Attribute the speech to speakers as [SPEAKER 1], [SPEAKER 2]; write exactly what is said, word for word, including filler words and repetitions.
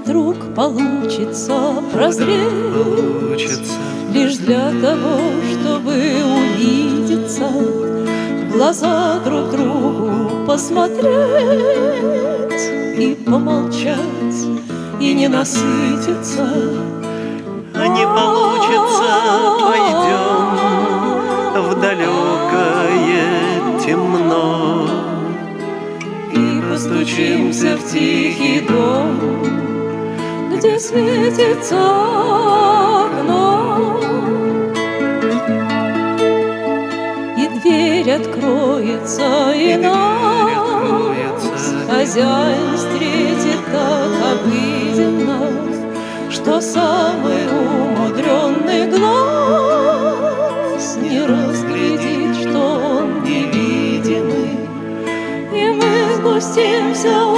[SPEAKER 1] вдруг получится прозреть,
[SPEAKER 2] получится
[SPEAKER 1] лишь для того, чтобы увидеться, в глаза друг другу посмотреть и помолчать, и не насытиться.
[SPEAKER 2] А не получится, пойдем в далекое темно
[SPEAKER 1] И постучимся в тихий дом, где светится окно, и дверь откроется, и,
[SPEAKER 2] И
[SPEAKER 1] нас
[SPEAKER 2] дверь откроется.
[SPEAKER 1] хозяин встретит так обыденно, что самый умудренный глаз не разглядит, что он невидимый. И мы спустимся